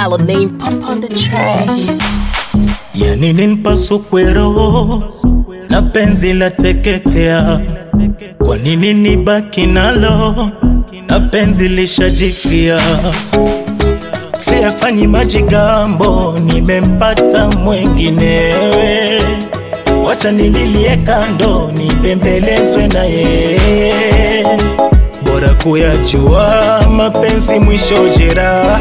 Follow name pop on the track. Yani nimpasu kwero na penzi la teketea. Kwa nini nibaki nalo na penzi lishajifia? Siyafanyi majigambo, nimempata mwenginewe. Wacha nililie kando, nibembelezwe na yeye. Bora kuyajua mapenzi mwisho jeraha,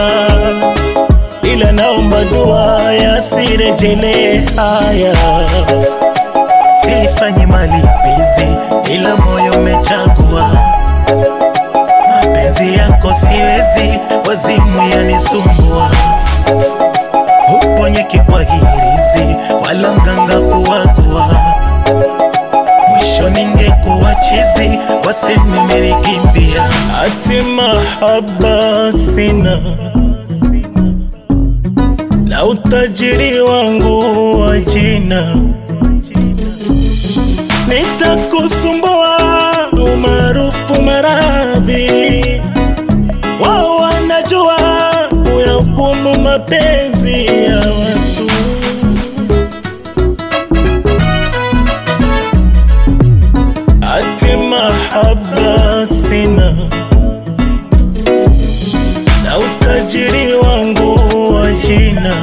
ila naomba dua yasirejele haya. Sifanyi malipizi ila moyo umechagua. Mapenzi yako siwezi, wazimu yanisumbua. Uponyeki kwa hirizi wala mganga kuwagua. Mwisho ningekuwa chizi, waseme merikimbia. Ati mahaba sina na utajiri wangu wa jina, nitakusumbua umaarufu maradhi. Wao wanajua kuyahukumu mapenzi ya watu. Ati mahaba sina na utajiri wangu wa jina,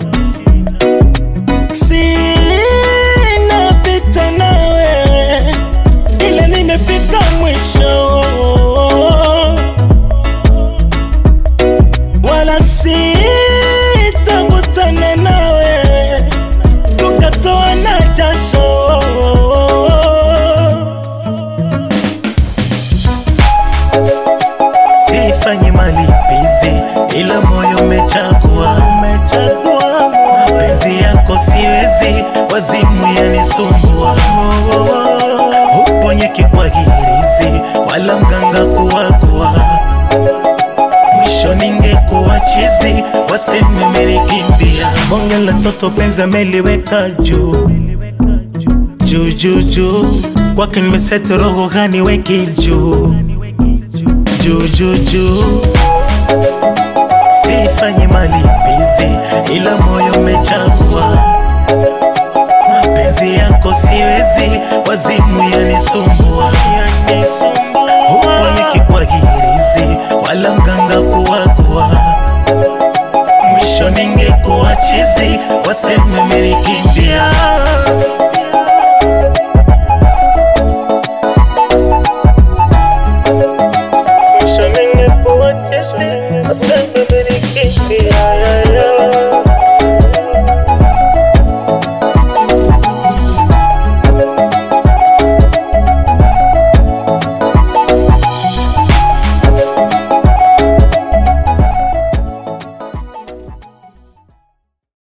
sina vita na wewe ila nimefika mwisho. Wala sitakutana na wewe tukatoa na jasho. Sifanyi malipizi ila moyo umechagua. Mapenzi yako siwezi, wazimu yanisumbua. Uponyeki kwa hirizi wala mganga kuwagua. Mwisho ningekuwa chizi, waseme merikimbia. Bonge la toto penzi ameliweka juu juu juu juu. Kwake nimeseti roho gani weki juu juu juu juu. Sifanyi malipizi ila moyo umechagua. Mapenzi yako siwezi, wazimu yanisumbua.